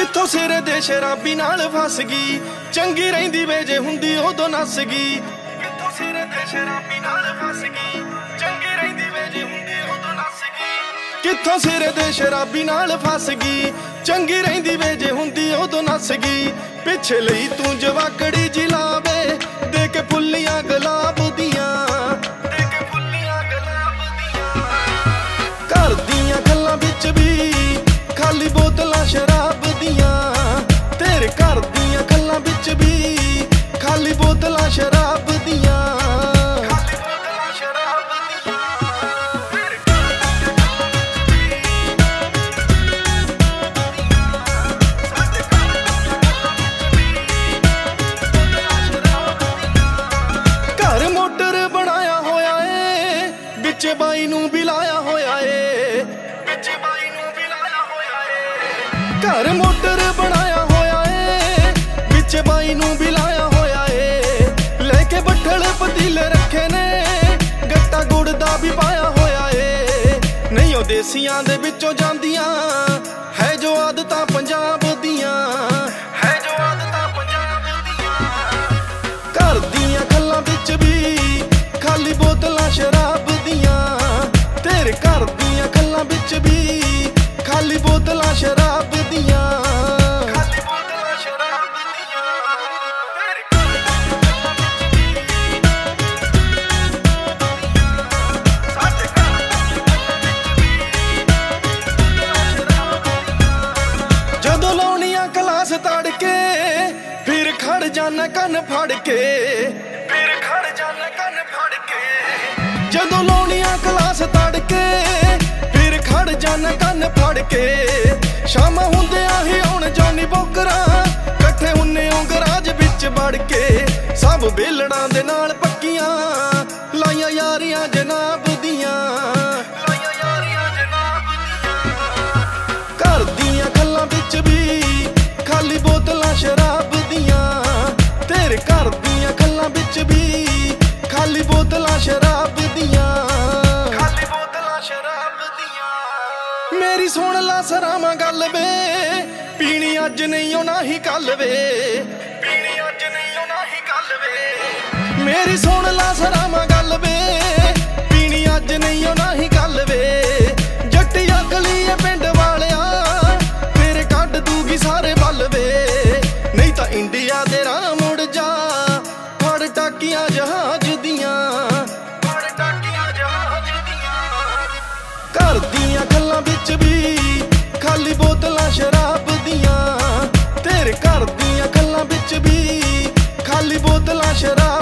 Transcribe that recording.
ਕਿੱਥੋਂ ਸਿਰੇ ਦੇ ਸ਼ਰਾਬੀ ਨਾਲ ਫਸ ਗਈ, ਚੰਗੀ ਰਹਿੰਦੀ ਵੇ ਜੇ ਹੁੰਦੀ ਉਦੋਂ ਨੱਸ ਗਈ। ਕਿੱਥੋਂ ਸਿਰੇ ਦੇ ਸ਼ਰਾਬੀ ਨਾਲ ਫਸ ਗਈ, ਚੰਗੀ ਰਹਿੰਦੀ ਵੇ ਜੇ ਹੁੰਦੀ ਉਦੋਂ ਨੱਸ ਗਈ। ਕਿੱਥੋਂ ਸਿਰੇ ਦੇ ਸ਼ਰਾਬੀ ਨਾਲ ਫਸ ਗਈ, ਚੰਗੀ ਰਹਿੰਦੀ ਵੇ ਜੇ ਹੁੰਦੀ ਉਦੋਂ ਨੱਸ ਗਈ। ਪਿੱਛੇ ਲਈ ਤੂੰ ਜਵਾਕੜੀ ਜਿਲਾਵੇ ਦੇ ਕੇ ਫੁੱਲੀਆਂ ਗੁਲਾਬ ਦੀਆਂ, ਦੇ ਕੇ ਫੁੱਲੀਆਂ ਗੁਲਾਬ ਦੀਆਂ। ਘਰ ਦੀਆਂ ਗੱਲਾਂ ਵਿੱਚ ਵੀ ਖਾਲੀ ਬੋਤਲਾਂ ਸ਼ਰਾਬ ਦੀਆਂ, ਤੇਰੇ ਘਰ ਦੀਆਂ ਗੱਲਾਂ ਵਿੱਚ ਵੀ ਖਾਲੀ ਬੋਤਲਾਂ ਸ਼ਰਾਬ ਦੀਆਂ। ਘਰ ਮੋਟਰ ਬਣਾਇਆ ਹੋਇਆ ਏ, ਵਿੱਚ ਬਾਈ ਨੂੰ ਬਿਲਾਇਆ ਹੋਇਆ ਏ, ਵਿੱਚ ਬਾਈ ਨੂੰ ਬਿਲਾਇਆ ਹੋਇਆ ਏ। ਘਰ ਮੋਟਰ ਬਣਾਇਆ ਹੋਇਆ ਏ, ਵਿੱਚ ਬਾਈ ਨੂੰ ਬਿਲਾਇਆ ਹੋਇਆ ਏ। ਲੈ ਕੇ ਬੱਠਲ ਪਤੀਲੇ ਰੱਖੇ ਨੇ, ਗੱਟਾ ਗੁੜ ਦਾ ਵੀ ਪਾਇਆ ਹੋਇਆ ਏ। ਨਹੀਂ ਉਹ ਦੇਸੀਆਂ ਦੇ ਵਿੱਚੋਂ ਜਾਂਦੀਆਂ, ਹੈ ਜੋ ਆਦਤਾਂ ਪੰਜਾਬ ਦੀਆਂ, ਹੈ ਜੋ ਆਦਤਾਂ ਪੰਜਾਬ ਦੀਆਂ। ਘਰ ਦੀਆਂ ਗੱਲਾਂ ਵਿੱਚ ਵੀ ਖਾਲੀ ਬੋਤਲਾਂ ਸ਼ਰਾਬ ਦੀਆਂ, ਤੇਰੇ ਘਰ ਦੀਆਂ ਗੱਲਾਂ ਵਿੱਚ ਵੀ ਖਾਲੀ ਬੋਤਲਾਂ ਸ਼ਰਾਬ ਦੀਆਂ। ਖਾਲੀ ਬੋਤਲਾਂ ਸ਼ਰਾਬ ਦੀਆਂ, ਤੇਰੇ ਘਰ ਦੀਆਂ ਗੱਲਾਂ ਵਿੱਚ ਵੀ, ਸਾਡੇ ਘਰ ਦੀਆਂ ਗੱਲਾਂ ਵਿੱਚ ਵੀ ਬੋਤਲਾਂ ਸ਼ਰਾਬ ਦੀਆਂ। ਜਦੋਂ ਲਾਉਣੀਆਂ ਕਲਾਸ ਤੜ ਕੇ, ਫਿਰ ਖੜ ਜਾਣਾ ਕੰਨ ਫੜ ਕੇ, ਫਿਰ ਖੜ ਜਾਣਾ ਕੰਨ ਫੜ ਕੇ। ਜਦੋਂ ਲਾਉਣੀਆਂ ਕਲਾਸ ਤੜ ਕੇ, ਫਿਰ ਖੜ ਜਾਣਾ ਕੰਨ ਫੜ ਕੇ। ਸ਼ਾਮਾਂ ਹੁੰਦਿਆਂ ਹੀ ਆਉਣ ਜੌਨੀ ਬੋਕਰਾਂ, ਇਕੱਠੇ ਹੁੰਨੇ ਓ ਗਰਾਜ ਵਿੱਚ ਵੜ ਕੇ। ਸਭ ਵੇਲੜਾਂ ਦੇ ਨਾਲ ਪੱਕੀਆਂ ਲਾਈਆਂ ਯਾਰੀਆਂ ਜਨਾਬ ਦੀਆਂ, ਲਾਈਆਂ ਯਾਰੀਆਂ ਜਨਾਬ ਦੀਆਂ। ਘਰ ਦੀਆਂ ਗੱਲਾਂ ਵਿੱਚ ਵੀ ਖਾਲੀ ਬੋਤਲਾਂ ਸ਼ਰਾਬ ਦੀਆਂ, ਤੇਰੇ ਘਰ ਦੀਆਂ ਗੱਲਾਂ ਵਿੱਚ ਵੀ ਖਾਲੀ ਬੋਤਲਾਂ ਸ਼ਰਾਬ ਦੀਆਂ। ਖਾਲੀ ਬੋਤਲਾਂ ਸ਼ਰਾਬ ਦੀਆਂ। ਮੇਰੀ ਸੁਣ ਲਾ ਸਰਾਵਾਂ ਗੱਲ ਵੇ, ਪੀਣੀ ਅੱਜ ਨਹੀਂ ਓ ਨਾ ਹੀ ਕੱਲ ਵੇ, ਪੀਣੀ ਅੱਜ ਨਹੀਂ ਓ ਨਾ ਹੀ ਕੱਲ ਵੇ। ਮੇਰੀ ਸੁਣ ਲਾ ਸਰਾਵਾਂ ਗੱਲ ਵੇ, ਪੀਣੀ ਅੱਜ ਨਹੀਂ ਓ ਨਾ ਹੀ ਕੱਲ ਵੇ। ਜੱਟੀ ਅਗਲੀ ਏ ਪਿੰਡ ਵਾਲਿਆ, ਤੇਰੇ ਕੱਢ ਦੂਗੀ ਸਾਰੇ ਬੱਲ ਵੇ। ਨਹੀਂ ਤਾਂ ਇੰਡੀਆ ਦੇ ਰਾਹ ਮੁੜ ਜਾ, ਫੜ ਟਾਕੀਆਂ ਜਹਾਜ਼ ਦੀਆਂ, ਫੜ ਟਾਕੀਆਂ ਜਹਾਜ਼ ਦੀਆਂ। ਘਰ ਦੀਆਂ ਗੱਲਾਂ ਵਿੱਚ ਵੀ ਖਾਲੀ ਬੋਤਲਾਂ ਸ਼ਰਾਬ ਦੀਆਂ, ਤੇਰੇ ਘਰ ਦੀਆਂ ਗੱਲਾਂ ਵਿੱਚ ਵੀ ਖਾਲੀ ਬੋਤਲਾਂ ਸ਼ਰਾਬ